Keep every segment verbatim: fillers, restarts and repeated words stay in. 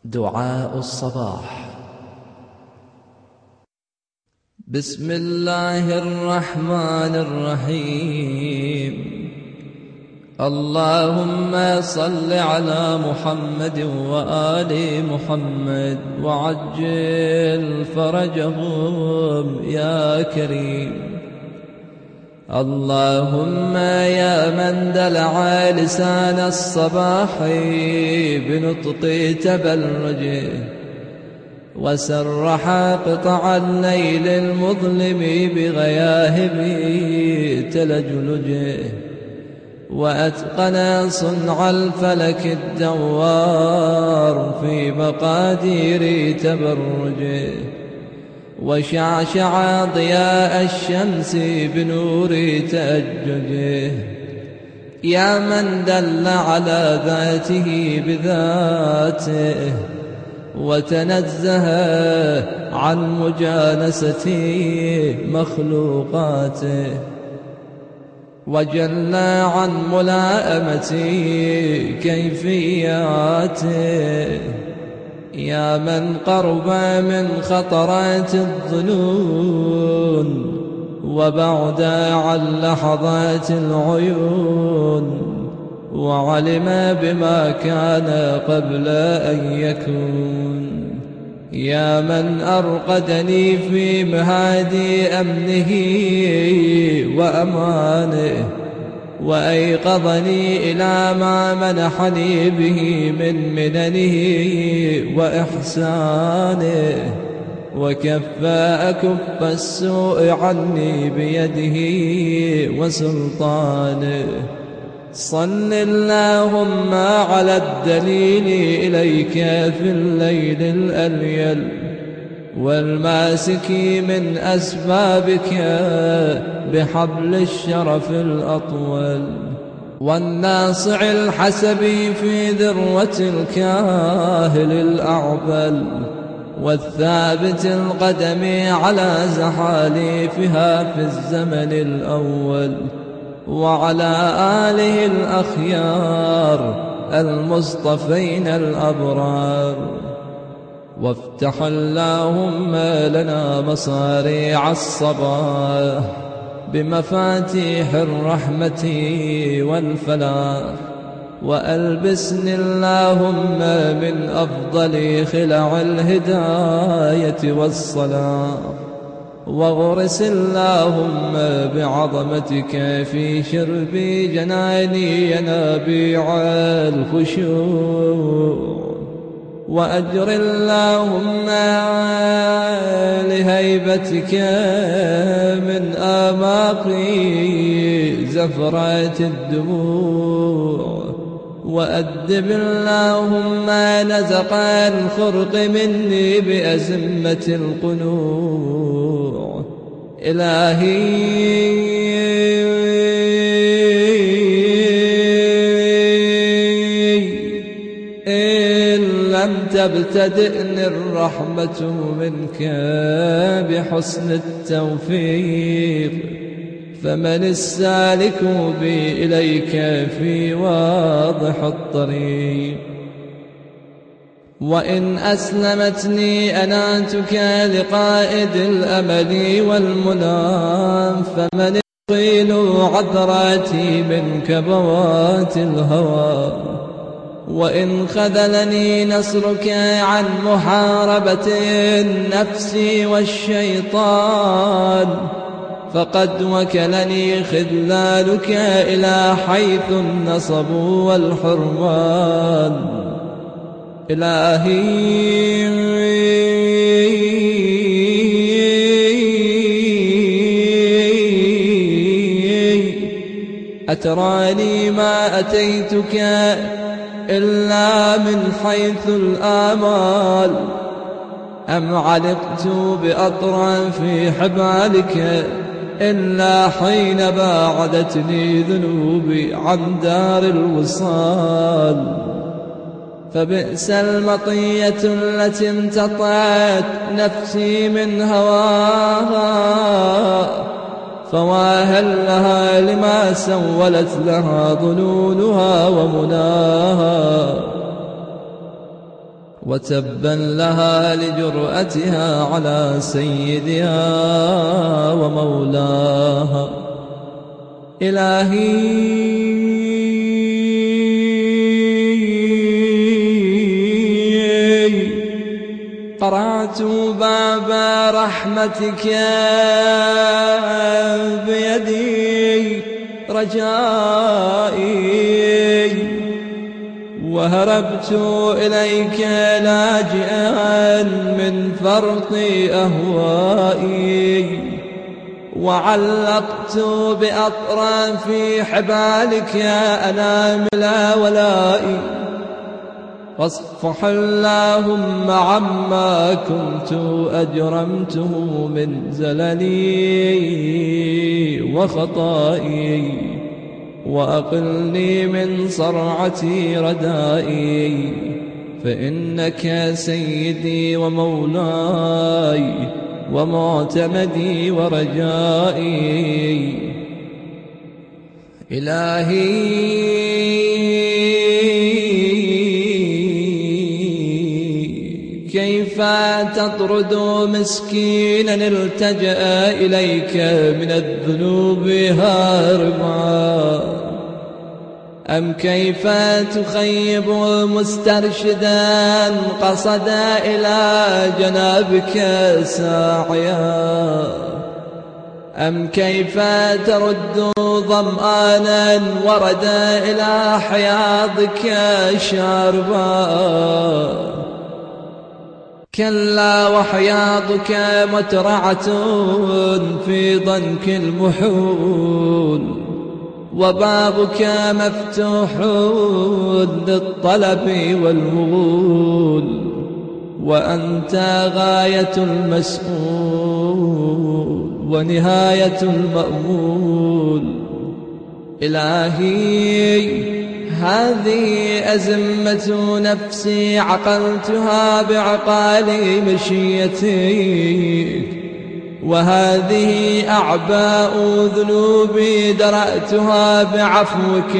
دعاء الصباح. بسم الله الرحمن الرحيم. اللهم صل على محمد وآل محمد وعجل فرجهم يا كريم. اللهم يا من دلع لسان الصباح بنطق تبرجه وسرح قطع الليل المظلم بغياهب تلجلجه وأتقن صنع الفلك الدوار في مقادير تبرجه وشعشع ضياء الشمس بنور تأججه. يا من دل على ذاته بذاته وتنزه عن مجانسة مخلوقاته وجل عن ملائمة كيفياته. يا من قرب من خطرات الظنون وبعد عن لحظات العيون وعلم بما كان قبل أن يكون. يا من أرقدني في مهاد أمنه وأمانه وأيقظني إلى ما منحني به من مننه وإحسانه وكف أكف السوء عني بيده وسلطانه. صل اللهم على الدليل إليك في الليل الأليل والماسك من أسبابك بحبل الشرف الأطول والناصع الحسبي في ذروة الكاهل الأعبل والثابت القدم على زحاليفها في الزمن الأول وعلى آله الأخيار المصطفين الأبرار. وافتح اللهم لنا مصاريع الصباح بمفاتيح الرحمة والفلاح وألبسني اللهم من أفضل خلع الهداية والصلاح واغرس اللهم بعظمتك في شرب جناني ينابيع الخشوع وأجر اللهم لهيبتك من آماق زفرات الدموع وأدب اللهم نزق الخرق مني بأزمة القنوع. إلهي لم تبتدئني الرحمة منك بحسن التوفيق فمن السالك بي إليك في واضح الطريق. وإن أسلمتني أناتك لقائد الأمل والمنى فمن يقيل عذراتي من كبوات الهوى. وإن خذلني نصرك عن محاربة النفس والشيطان فقد وكلني خذلانك إلى حيث النصب والحرمان. إلهي أتراني ما أتيتك إلا من حيث الآمال أم علقت بأطراف حبالك إلا حين باعدتني ذنوبي عن دار الوصال. فبئس المطية التي امتطعت نفسي من هواها فواهل لها لما سولت لها ظنونها ومناها. وتبا لها لجرأتها على سيدها ومولاها. إلهي قرعت باب رحمتك بيدي رجائي، وهربت إليك لاجئا من فرط أهوائي، وعلقت بأطراف حبالك أنامل ولائي. فاصفح اللهم عما كنت أجرمته من زللي وخطائي، وأقلني من صرعتي ردائي، فإنك سيدي ومولاي ومعتمدي ورجائي. إلهي كيف تطرد مسكينا التجأ إليك من الذنوب هاربا، أم كيف تخيب مسترشدا قصد إلى جنابك ساعيا، أم كيف ترد ظمآنا ورد إلى حياضك شاربا. كلا وحياضك مترعة في ضنك المحول، وبابك مفتوح للطلب والوغول، وأنت غاية المسؤول ونهاية المأمول. إلهي هذه أزمة نفسي عقلتها بعقال مشيتك، وهذه أعباء ذنوبي درأتها بعفوك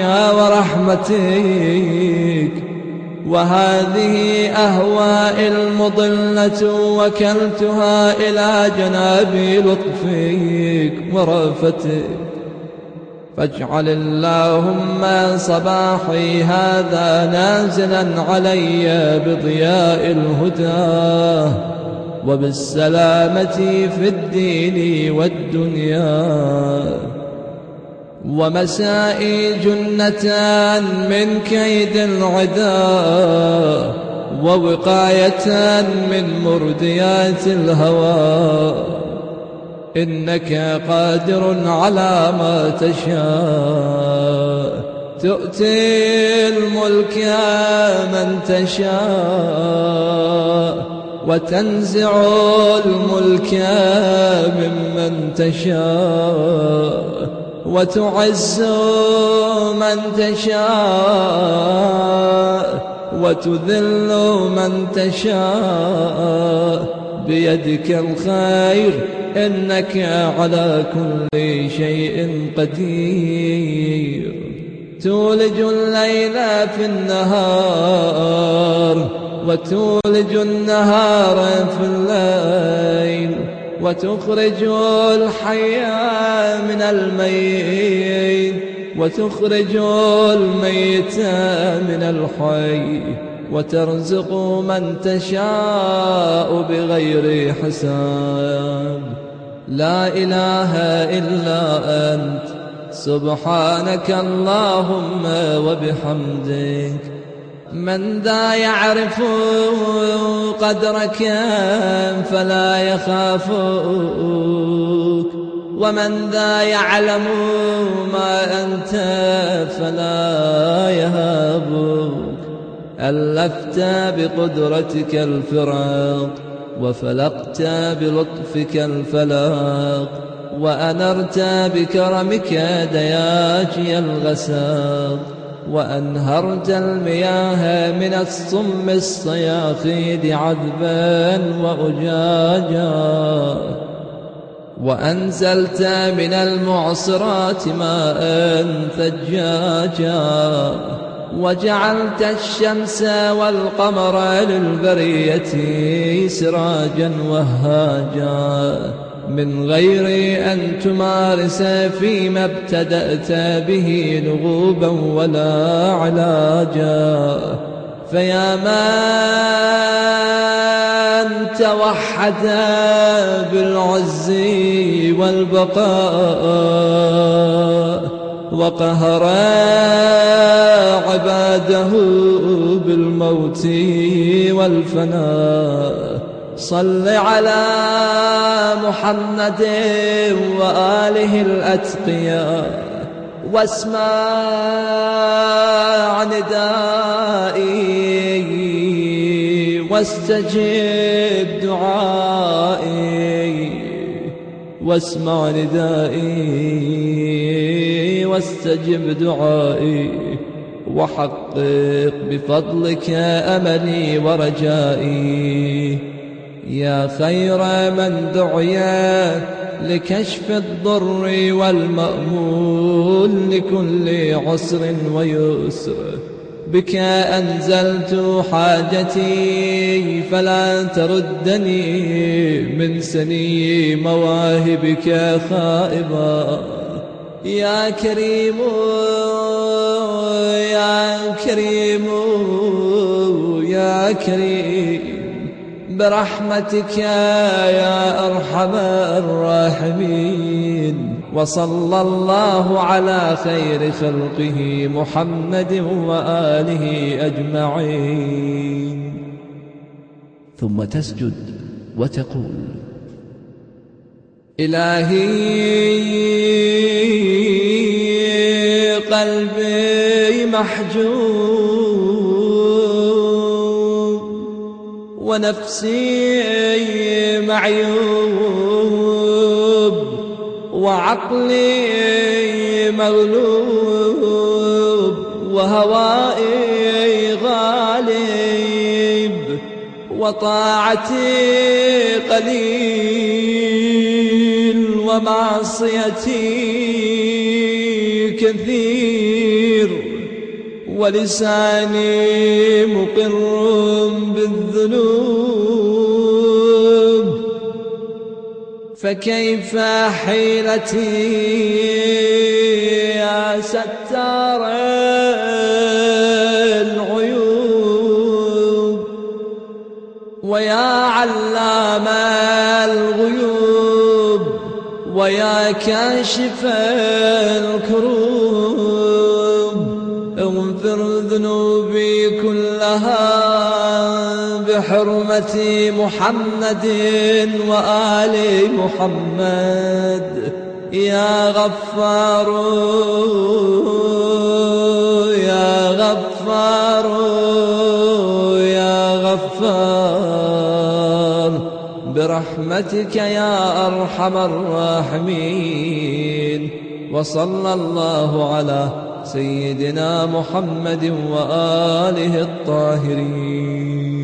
ورحمتك، وهذه أهواء المضلة وكلتها إلى جناب لطفك ورأفتك. فاجعل اللهم صباحي هذا نازلا علي بضياء الهدى وبالسلامة في الدين والدنيا، ومسائي جنة من كيد العدا، ووقاية من مرديات الهوى. إنك قادر على ما تشاء، تؤتي الملك من تشاء، وتنزع الملك ممن تشاء، وتعز من تشاء، وتذل من تشاء، بيدك الخير إنك على كل شيء قدير. تولج الليل في النهار، وتولج النهار في الليل، وتخرج الحي من الميت، وتخرج الميت من الحي، وترزق من تشاء بغير حساب. لا إله إلا أنت سبحانك اللهم وبحمدك. من ذا يعرف قدرك فلا يخافك، ومن ذا يعلم ما أنت فلا يهابك. ألفت بقدرتك الفراق، وفلقت بلطفك الفلاق، وأنرت بكرمك دياجي الغساق، وأنهرت المياه من الصم الصياخيد عذبا وأجاجا، وأنزلت من المعصرات ماء ثجاجا، وجعلت الشمس والقمر للبرية سراجا وهاجا من غير أن تمارس فيما ابتدأت به لغوبا ولا علاجا. فيا من توحد بالعز والبقاء وقهر عباده بالموت والفناء، صل على محمد وآله الأتقياء واسمع ندائي واستجب دعائي، واسمع ندائي واستجب دعائي، وحقق بفضلك أملي ورجائي. يا خير من دعي لكشف الضر والمأمول لكل عسر ويسر، بك أنزلت حاجتي فلا تردني من سني مواهبك خائبا. يا كريم يا كريم يا كريم برحمتك يا أرحم الراحمين. وصلى الله على خير خلقه محمد وآله أجمعين. ثم تسجد وتقول: إلهي قلبي محجوب ونفسي معيوب وعقلي مغلوب وهوائي غالب وطاعتي قليل ومعصيتي كثير ولساني مقر بالذنوب، فكيف حيلتي يا ستار العيوب ويا علام الغيوب ويا كاشف الكروب، اغفر ذنوبي كلها بحرمة محمد وآل محمد. يا غفار يا غفار يا غفار برحمتك يا أرحم الراحمين. وصلى الله على سيدنا محمد وآله الطاهرين.